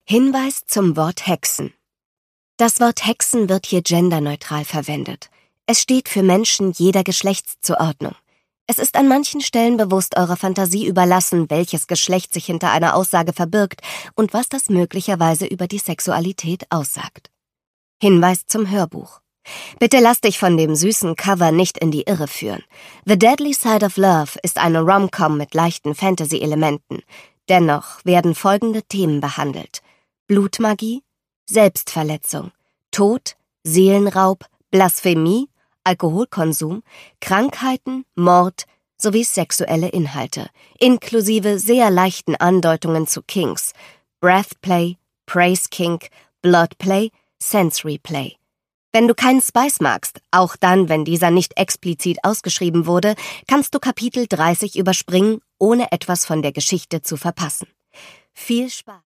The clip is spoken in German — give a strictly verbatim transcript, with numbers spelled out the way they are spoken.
Hinweis zum Wort Hexen. Das Wort Hexen wird hier genderneutral verwendet. Es steht für Menschen jeder Geschlechtszuordnung. Es ist an manchen Stellen bewusst eurer Fantasie überlassen, welches Geschlecht sich hinter einer Aussage verbirgt und was das möglicherweise über die Sexualität aussagt. Hinweis zum Hörbuch. Bitte lass dich von dem süßen Cover nicht in die Irre führen. The Deadly Side of Love ist eine Rom-Com mit leichten Fantasy-Elementen. Dennoch werden folgende Themen behandelt: Blutmagie, Selbstverletzung, Tod, Seelenraub, Blasphemie, Alkoholkonsum, Krankheiten, Mord sowie sexuelle Inhalte, inklusive sehr leichten Andeutungen zu Kinks, Breathplay, Praise Kink, Bloodplay, Sensory Play. Wenn du keinen Spice magst, auch dann, wenn dieser nicht explizit ausgeschrieben wurde, kannst du Kapitel dreißig überspringen, ohne etwas von der Geschichte zu verpassen. Viel Spaß!